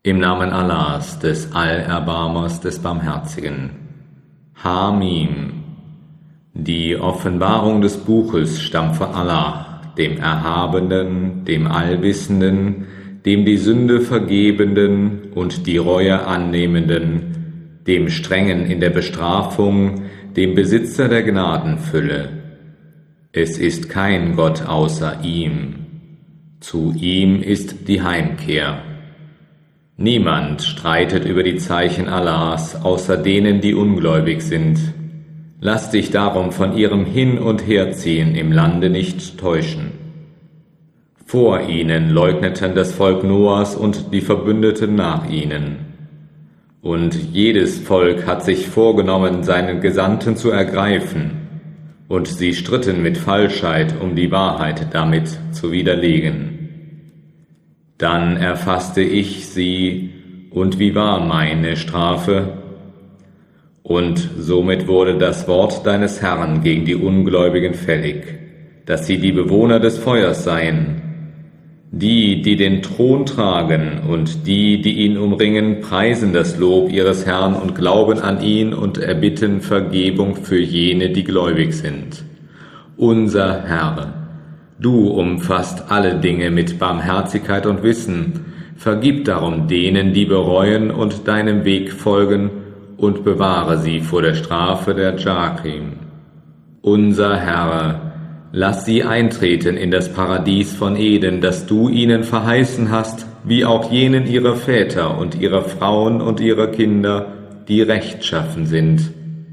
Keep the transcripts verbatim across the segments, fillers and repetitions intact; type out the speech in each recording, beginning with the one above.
Im Namen Allahs, des Allerbarmers, des Barmherzigen. Hamim. Die Offenbarung des Buches stammt von Allah, dem Erhabenen, dem Allwissenden, dem die Sünde Vergebenden und die Reue Annehmenden, dem Strengen in der Bestrafung, dem Besitzer der Gnadenfülle. Es ist kein Gott außer ihm. Zu ihm ist die Heimkehr. Niemand streitet über die Zeichen Allahs, außer denen, die ungläubig sind. Lass dich darum von ihrem Hin- und Herziehen im Lande nicht täuschen. Vor ihnen leugneten das Volk Noahs und die Verbündeten nach ihnen. Und jedes Volk hat sich vorgenommen, seinen Gesandten zu ergreifen, und sie stritten mit Falschheit, um die Wahrheit damit zu widerlegen. Dann erfasste ich sie, und wie war meine Strafe? Und somit wurde das Wort deines Herrn gegen die Ungläubigen fällig, dass sie die Bewohner des Feuers seien. Die, die den Thron tragen und die, die ihn umringen, preisen das Lob ihres Herrn und glauben an ihn und erbitten Vergebung für jene, die gläubig sind. Unser Herr, du umfasst alle Dinge mit Barmherzigkeit und Wissen. Vergib darum denen, die bereuen und deinem Weg folgen, und bewahre sie vor der Strafe der Jahim. Unser Herr, lass sie eintreten in das Paradies von Eden, das du ihnen verheißen hast, wie auch jenen ihrer Väter und ihrer Frauen und ihrer Kinder, die rechtschaffen sind.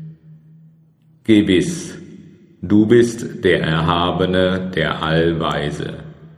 Gewiss, du bist der Erhabene, der Allweise.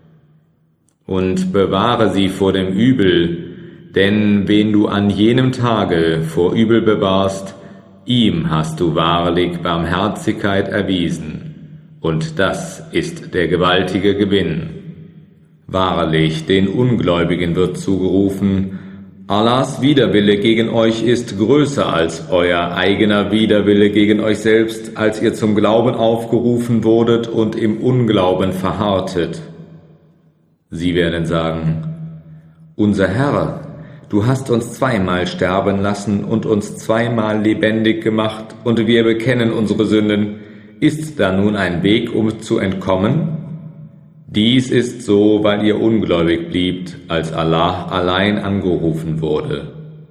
Und bewahre sie vor dem Übel, denn wen du an jenem Tage vor Übel bewahrst, ihm hast du wahrlich Barmherzigkeit erwiesen, und das ist der gewaltige Gewinn. Wahrlich, den Ungläubigen wird zugerufen, Allahs Widerwille gegen euch ist größer als euer eigener Widerwille gegen euch selbst, als ihr zum Glauben aufgerufen wurdet und im Unglauben verharrtet. Sie werden sagen, unser Herr, du hast uns zweimal sterben lassen und uns zweimal lebendig gemacht, und wir bekennen unsere Sünden. Ist da nun ein Weg, um zu entkommen? Dies ist so, weil ihr ungläubig bliebt, als Allah allein angerufen wurde.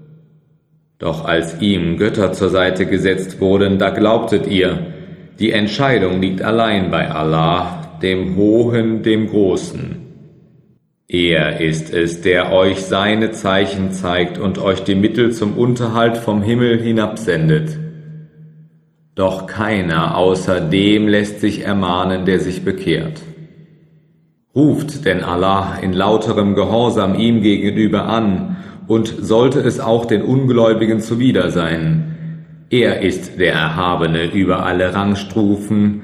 Doch als ihm Götter zur Seite gesetzt wurden, da glaubtet ihr, die Entscheidung liegt allein bei Allah, dem Hohen, dem Großen. Er ist es, der euch seine Zeichen zeigt und euch die Mittel zum Unterhalt vom Himmel hinabsendet. Doch keiner außer dem lässt sich ermahnen, der sich bekehrt. Ruft denn Allah in lauterem Gehorsam ihm gegenüber an, und sollte es auch den Ungläubigen zuwider sein. Er ist der Erhabene über alle Rangstufen,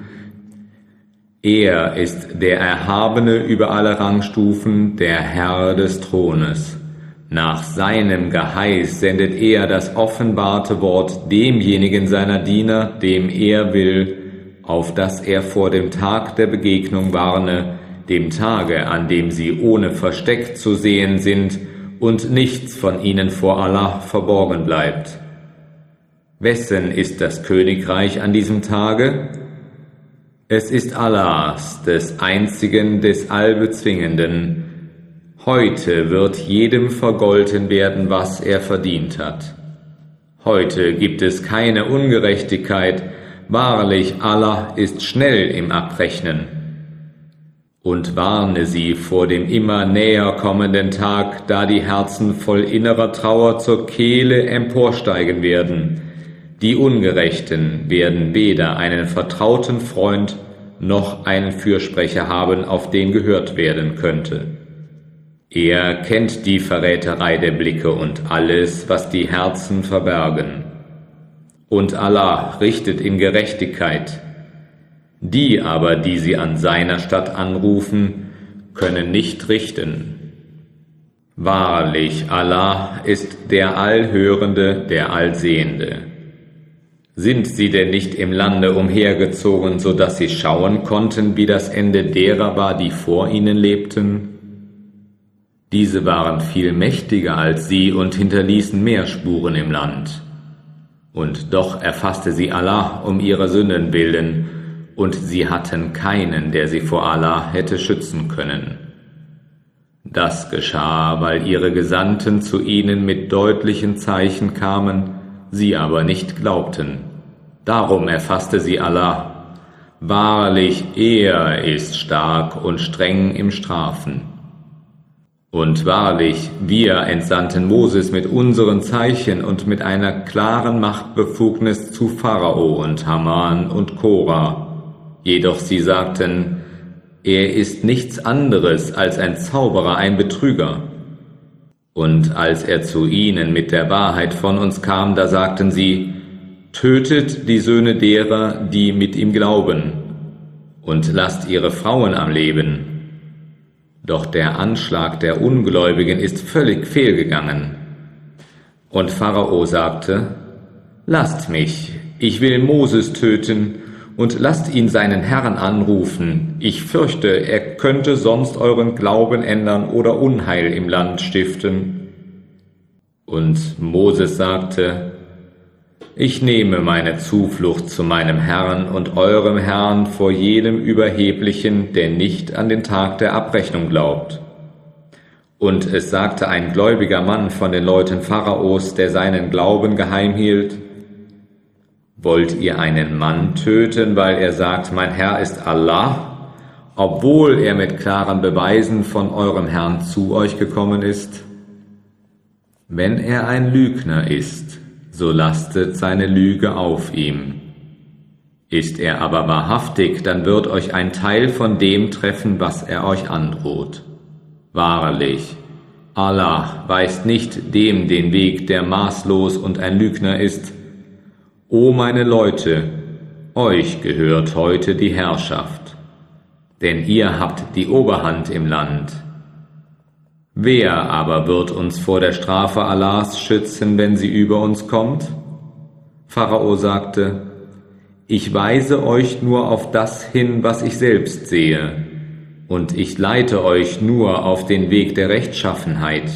Er ist der Erhabene über alle Rangstufen, der Herr des Thrones. Nach seinem Geheiß sendet er das offenbarte Wort demjenigen seiner Diener, dem er will, auf dass er vor dem Tag der Begegnung warne, dem Tage, an dem sie ohne Versteck zu sehen sind und nichts von ihnen vor Allah verborgen bleibt. Wessen ist das Königreich an diesem Tage? Es ist Allahs, des Einzigen, des Allbezwingenden. Heute wird jedem vergolten werden, was er verdient hat. Heute gibt es keine Ungerechtigkeit. Wahrlich, Allah ist schnell im Abrechnen. Und warne sie vor dem immer näher kommenden Tag, da die Herzen voll innerer Trauer zur Kehle emporsteigen werden. Die Ungerechten werden weder einen vertrauten Freund noch einen Fürsprecher haben, auf den gehört werden könnte. Er kennt die Verräterei der Blicke und alles, was die Herzen verbergen. Und Allah richtet in Gerechtigkeit. Die aber, die sie an seiner Statt anrufen, können nicht richten. Wahrlich, Allah ist der Allhörende, der Allsehende. Sind sie denn nicht im Lande umhergezogen, so dass sie schauen konnten, wie das Ende derer war, die vor ihnen lebten? Diese waren viel mächtiger als sie und hinterließen mehr Spuren im Land. Und doch erfasste sie Allah um ihrer Sünden willen, und sie hatten keinen, der sie vor Allah hätte schützen können. Das geschah, weil ihre Gesandten zu ihnen mit deutlichen Zeichen kamen, sie aber nicht glaubten. Darum erfasste sie Allah. Wahrlich, er ist stark und streng im Strafen. Und wahrlich, wir entsandten Moses mit unseren Zeichen und mit einer klaren Machtbefugnis zu Pharao und Haman und Korah. Jedoch sie sagten, er ist nichts anderes als ein Zauberer, ein Betrüger. Und als er zu ihnen mit der Wahrheit von uns kam, da sagten sie, tötet die Söhne derer, die mit ihm glauben, und lasst ihre Frauen am Leben. Doch der Anschlag der Ungläubigen ist völlig fehlgegangen. Und Pharao sagte, lasst mich, ich will Moses töten, und lasst ihn seinen Herrn anrufen. Ich fürchte, er könnte sonst euren Glauben ändern oder Unheil im Land stiften. Und Moses sagte, ich nehme meine Zuflucht zu meinem Herrn und eurem Herrn vor jedem Überheblichen, der nicht an den Tag der Abrechnung glaubt. Und es sagte ein gläubiger Mann von den Leuten Pharaos, der seinen Glauben geheim hielt, wollt ihr einen Mann töten, weil er sagt, mein Herr ist Allah, obwohl er mit klaren Beweisen von eurem Herrn zu euch gekommen ist? Wenn er ein Lügner ist, so lastet seine Lüge auf ihm. Ist er aber wahrhaftig, dann wird euch ein Teil von dem treffen, was er euch androht. Wahrlich, Allah weist nicht dem den Weg, der maßlos und ein Lügner ist. O meine Leute, euch gehört heute die Herrschaft, denn ihr habt die Oberhand im Land. Wer aber wird uns vor der Strafe Allahs schützen, wenn sie über uns kommt? Pharao sagte, ich weise euch nur auf das hin, was ich selbst sehe, und ich leite euch nur auf den Weg der Rechtschaffenheit.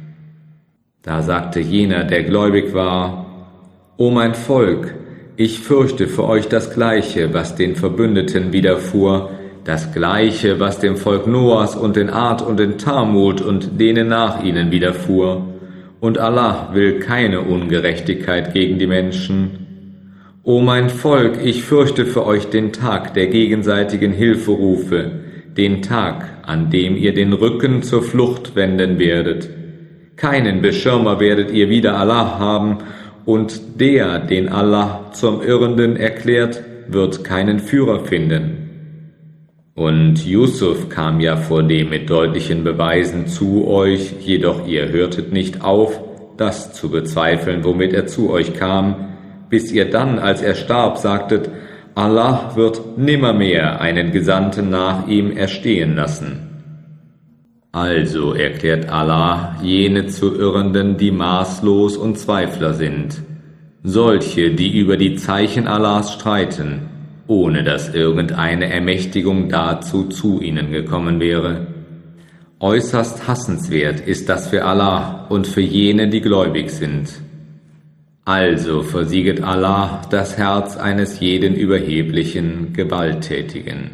Da sagte jener, der gläubig war, O mein Volk, ich fürchte für euch das Gleiche, was den Verbündeten widerfuhr, das Gleiche, was dem Volk Noahs und den Ad und den Thamud und denen nach ihnen widerfuhr. Und Allah will keine Ungerechtigkeit gegen die Menschen. O mein Volk, ich fürchte für euch den Tag der gegenseitigen Hilferufe, den Tag, an dem ihr den Rücken zur Flucht wenden werdet. Keinen Beschirmer werdet ihr wider Allah haben, und der, den Allah zum Irrenden erklärt, wird keinen Führer finden. Und Yusuf kam ja vor dem mit deutlichen Beweisen zu euch, jedoch ihr hörtet nicht auf, das zu bezweifeln, womit er zu euch kam, bis ihr dann, als er starb, sagtet, Allah wird nimmermehr einen Gesandten nach ihm erstehen lassen. Also erklärt Allah jene zu Irrenden, die maßlos und Zweifler sind, solche, die über die Zeichen Allahs streiten, ohne dass irgendeine Ermächtigung dazu zu ihnen gekommen wäre. Äußerst hassenswert ist das für Allah und für jene, die gläubig sind. Also versieget Allah das Herz eines jeden überheblichen, Gewalttätigen.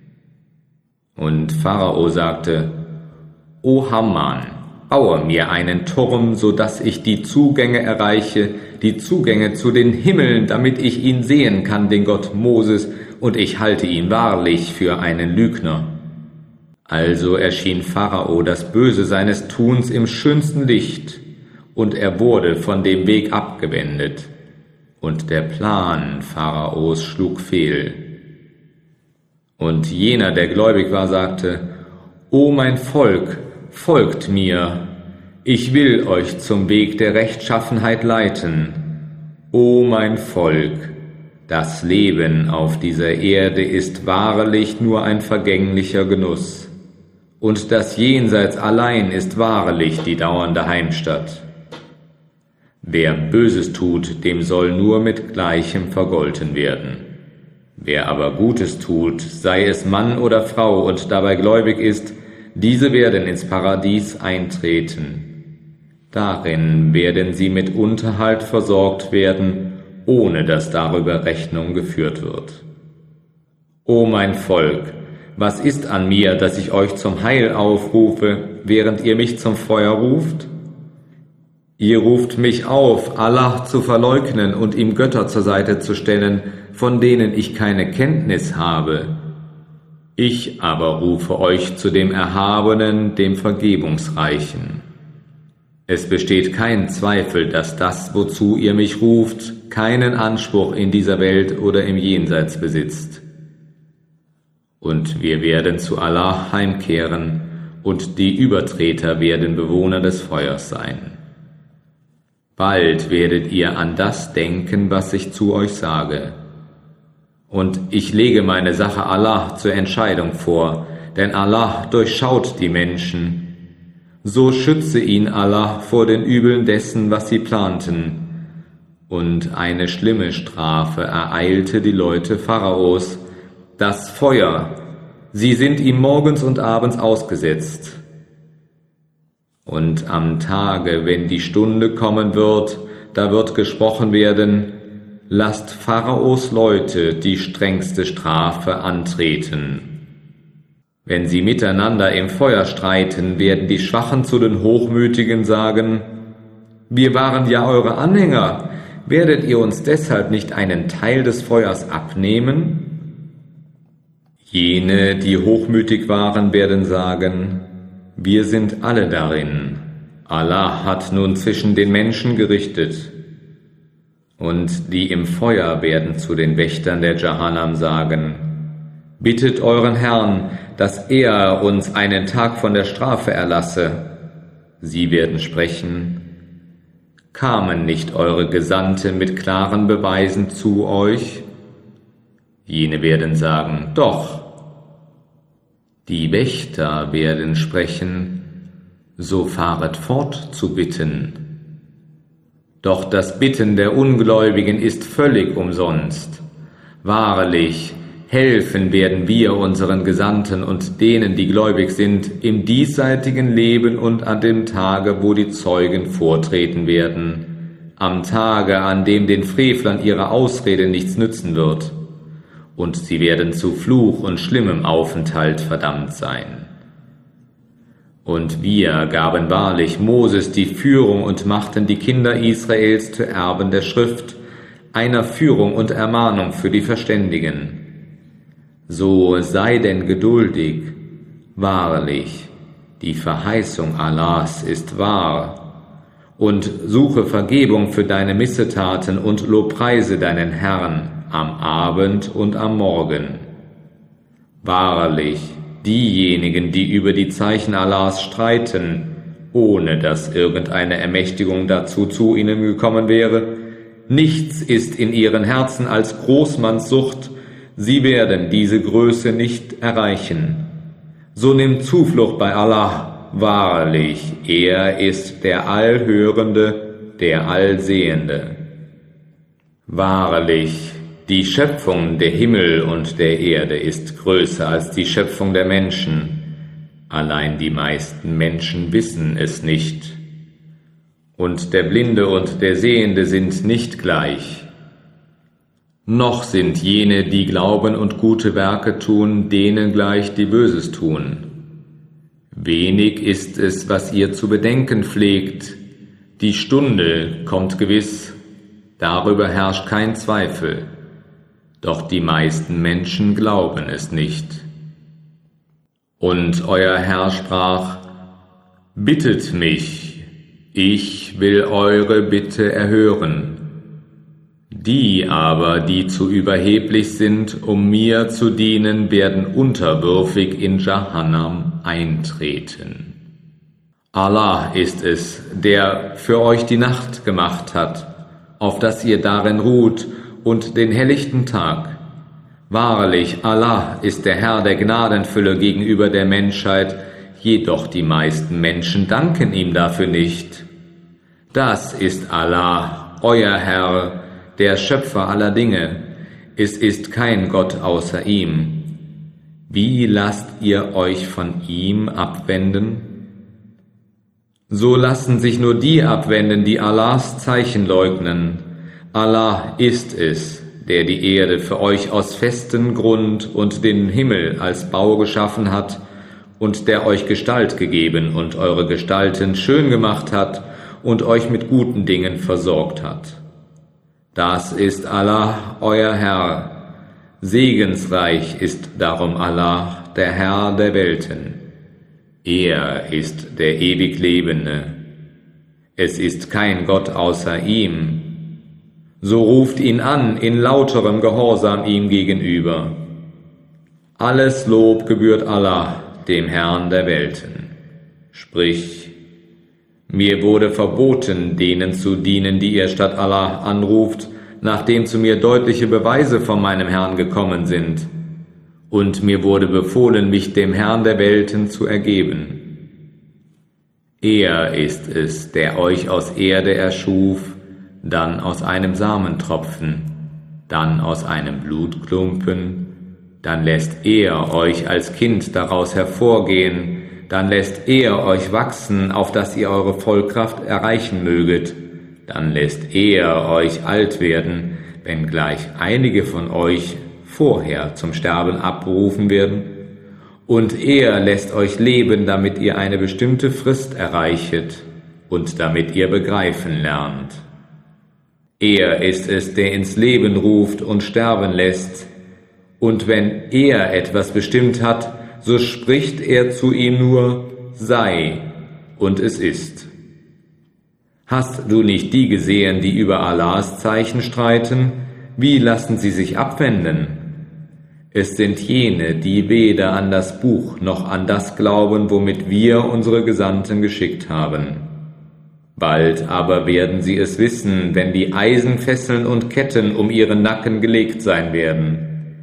Und Pharao sagte, O Haman, baue mir einen Turm, so dass ich die Zugänge erreiche, die Zugänge zu den Himmeln, damit ich ihn sehen kann, den Gott Moses, und ich halte ihn wahrlich für einen Lügner. Also erschien Pharao das Böse seines Tuns im schönsten Licht, und er wurde von dem Weg abgewendet, und der Plan Pharaos schlug fehl. Und jener, der gläubig war, sagte, O mein Volk, folgt mir, ich will euch zum Weg der Rechtschaffenheit leiten. O mein Volk, das Leben auf dieser Erde ist wahrlich nur ein vergänglicher Genuss, und das Jenseits allein ist wahrlich die dauernde Heimstatt. Wer Böses tut, dem soll nur mit Gleichem vergolten werden. Wer aber Gutes tut, sei es Mann oder Frau und dabei gläubig ist, diese werden ins Paradies eintreten. Darin werden sie mit Unterhalt versorgt werden, ohne dass darüber Rechnung geführt wird. O mein Volk, was ist an mir, dass ich euch zum Heil aufrufe, während ihr mich zum Feuer ruft? Ihr ruft mich auf, Allah zu verleugnen und ihm Götter zur Seite zu stellen, von denen ich keine Kenntnis habe. Ich aber rufe euch zu dem Erhabenen, dem Vergebungsreichen. Es besteht kein Zweifel, dass das, wozu ihr mich ruft, keinen Anspruch in dieser Welt oder im Jenseits besitzt. Und wir werden zu Allah heimkehren, und die Übertreter werden Bewohner des Feuers sein. Bald werdet ihr an das denken, was ich zu euch sage. Und ich lege meine Sache Allah zur Entscheidung vor, denn Allah durchschaut die Menschen. So schütze ihn Allah vor den Übeln dessen, was sie planten. Und eine schlimme Strafe ereilte die Leute Pharaos, das Feuer, sie sind ihm morgens und abends ausgesetzt. Und am Tage, wenn die Stunde kommen wird, da wird gesprochen werden, lasst Pharaos Leute die strengste Strafe antreten. Wenn sie miteinander im Feuer streiten, werden die Schwachen zu den Hochmütigen sagen, wir waren ja eure Anhänger, werdet ihr uns deshalb nicht einen Teil des Feuers abnehmen? Jene, die hochmütig waren, werden sagen, wir sind alle darin. Allah hat nun zwischen den Menschen gerichtet. Und die im Feuer werden zu den Wächtern der Jahannam sagen, bittet euren Herrn, dass er uns einen Tag von der Strafe erlasse. Sie werden sprechen, kamen nicht eure Gesandten mit klaren Beweisen zu euch? Jene werden sagen, doch. Die Wächter werden sprechen, so fahret fort zu bitten. Doch das Bitten der Ungläubigen ist völlig umsonst. Wahrlich, helfen werden wir unseren Gesandten und denen, die gläubig sind, im diesseitigen Leben und an dem Tage, wo die Zeugen vortreten werden, am Tage, an dem den Frevlern ihre Ausrede nichts nützen wird. Und sie werden zu Fluch und schlimmem Aufenthalt verdammt sein. Und wir gaben wahrlich Moses die Führung und machten die Kinder Israels zu Erben der Schrift, einer Führung und Ermahnung für die Verständigen. So sei denn geduldig, wahrlich, die Verheißung Allahs ist wahr, und suche Vergebung für deine Missetaten und lobpreise deinen Herrn am Abend und am Morgen. Wahrlich, diejenigen, die über die Zeichen Allahs streiten, ohne dass irgendeine Ermächtigung dazu zu ihnen gekommen wäre, nichts ist in ihren Herzen als Großmannssucht, sie werden diese Größe nicht erreichen. So nimm Zuflucht bei Allah, wahrlich, er ist der Allhörende, der Allsehende. Wahrlich, die Schöpfung der Himmel und der Erde ist größer als die Schöpfung der Menschen. Allein die meisten Menschen wissen es nicht. Und der Blinde und der Sehende sind nicht gleich. Noch sind jene, die glauben und gute Werke tun, denen gleich, die Böses tun. Wenig ist es, was ihr zu bedenken pflegt. Die Stunde kommt gewiss, darüber herrscht kein Zweifel. Doch die meisten Menschen glauben es nicht. Und euer Herr sprach, bittet mich, ich will eure Bitte erhören. Die aber, die zu überheblich sind, um mir zu dienen, werden unterwürfig in Jahannam eintreten. Allah ist es, der für euch die Nacht gemacht hat, auf dass ihr darin ruht, und den helllichten Tag. Wahrlich, Allah ist der Herr der Gnadenfülle gegenüber der Menschheit, jedoch die meisten Menschen danken ihm dafür nicht. Das ist Allah, euer Herr, der Schöpfer aller Dinge. Es ist kein Gott außer ihm. Wie lasst ihr euch von ihm abwenden? So lassen sich nur die abwenden, die Allahs Zeichen leugnen. Allah ist es, der die Erde für euch aus festem Grund und den Himmel als Bau geschaffen hat und der euch Gestalt gegeben und eure Gestalten schön gemacht hat und euch mit guten Dingen versorgt hat. Das ist Allah, euer Herr. Segensreich ist darum Allah, der Herr der Welten. Er ist der ewig Lebende. Es ist kein Gott außer ihm. So ruft ihn an in lauterem Gehorsam ihm gegenüber. Alles Lob gebührt Allah, dem Herrn der Welten. Sprich, mir wurde verboten, denen zu dienen, die ihr statt Allah anruft, nachdem zu mir deutliche Beweise von meinem Herrn gekommen sind. Und mir wurde befohlen, mich dem Herrn der Welten zu ergeben. Er ist es, der euch aus Erde erschuf, dann aus einem Samentropfen, dann aus einem Blutklumpen, dann lässt er euch als Kind daraus hervorgehen, dann lässt er euch wachsen, auf dass ihr eure Vollkraft erreichen möget, dann lässt er euch alt werden, wenngleich einige von euch vorher zum Sterben abberufen werden, und er lässt euch leben, damit ihr eine bestimmte Frist erreichet und damit ihr begreifen lernt. Er ist es, der ins Leben ruft und sterben lässt, und wenn er etwas bestimmt hat, so spricht er zu ihm nur, sei, und es ist. Hast du nicht die gesehen, die über Allahs Zeichen streiten? Wie lassen sie sich abwenden? Es sind jene, die weder an das Buch noch an das glauben, womit wir unsere Gesandten geschickt haben. Bald aber werden sie es wissen, wenn die Eisenfesseln und Ketten um ihren Nacken gelegt sein werden.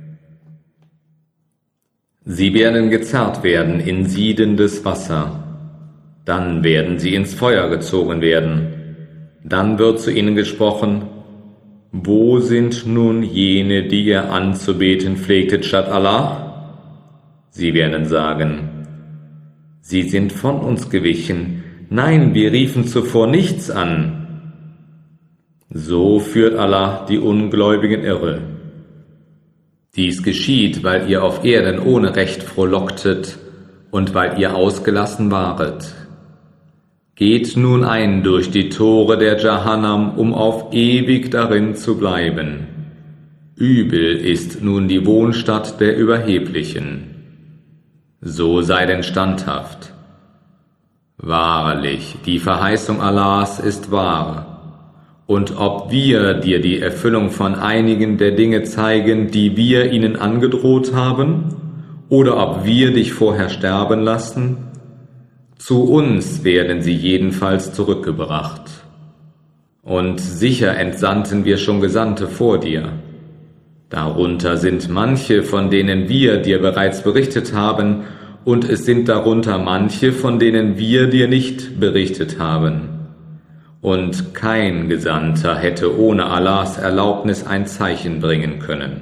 Sie werden gezerrt werden in siedendes Wasser. Dann werden sie ins Feuer gezogen werden. Dann wird zu ihnen gesprochen, wo sind nun jene, die ihr anzubeten pflegtet statt Allah? Sie werden sagen, sie sind von uns gewichen. Nein, wir riefen zuvor nichts an. So führt Allah die Ungläubigen irre. Dies geschieht, weil ihr auf Erden ohne Recht frohlocktet und weil ihr ausgelassen waret. Geht nun ein durch die Tore der Jahannam, um auf ewig darin zu bleiben. Übel ist nun die Wohnstatt der Überheblichen. So sei denn standhaft. Wahrlich, die Verheißung Allahs ist wahr. Und ob wir dir die Erfüllung von einigen der Dinge zeigen, die wir ihnen angedroht haben, oder ob wir dich vorher sterben lassen, zu uns werden sie jedenfalls zurückgebracht. Und sicher entsandten wir schon Gesandte vor dir. Darunter sind manche, von denen wir dir bereits berichtet haben, und es sind darunter manche, von denen wir dir nicht berichtet haben. Und kein Gesandter hätte ohne Allahs Erlaubnis ein Zeichen bringen können.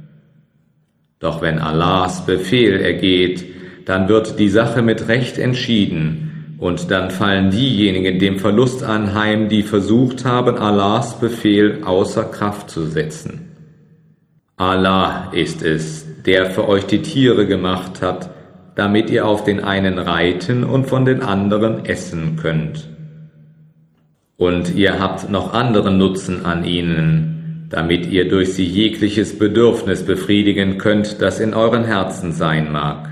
Doch wenn Allahs Befehl ergeht, dann wird die Sache mit Recht entschieden, und dann fallen diejenigen dem Verlust anheim, die versucht haben, Allahs Befehl außer Kraft zu setzen. Allah ist es, der für euch die Tiere gemacht hat, damit ihr auf den einen reiten und von den anderen essen könnt. Und ihr habt noch anderen Nutzen an ihnen, damit ihr durch sie jegliches Bedürfnis befriedigen könnt, das in euren Herzen sein mag.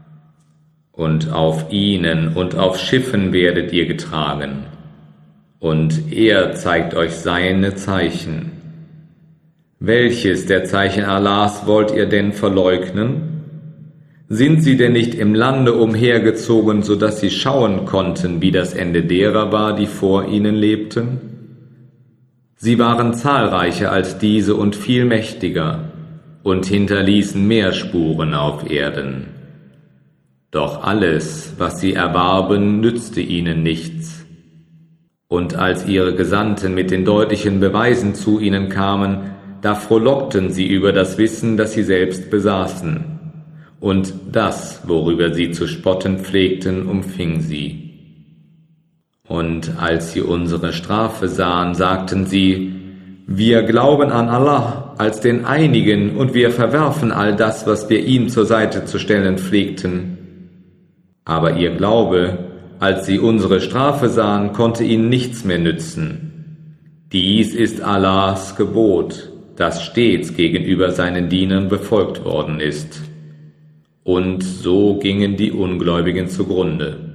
Und auf ihnen und auf Schiffen werdet ihr getragen. Und er zeigt euch seine Zeichen. Welches der Zeichen Allahs wollt ihr denn verleugnen? Sind sie denn nicht im Lande umhergezogen, so dass sie schauen konnten, wie das Ende derer war, die vor ihnen lebten? Sie waren zahlreicher als diese und viel mächtiger und hinterließen mehr Spuren auf Erden. Doch alles, was sie erwarben, nützte ihnen nichts. Und als ihre Gesandten mit den deutlichen Beweisen zu ihnen kamen, da frohlockten sie über das Wissen, das sie selbst besaßen. und das, worüber sie zu spotten pflegten, umfing sie. Und als sie unsere Strafe sahen, sagten sie: Wir glauben an Allah als den Einigen, und wir verwerfen all das, was wir ihm zur Seite zu stellen pflegten. Aber ihr Glaube, als sie unsere Strafe sahen, konnte ihnen nichts mehr nützen. Dies ist Allahs Gebot, das stets gegenüber seinen Dienern befolgt worden ist. Und so gingen die Ungläubigen zugrunde.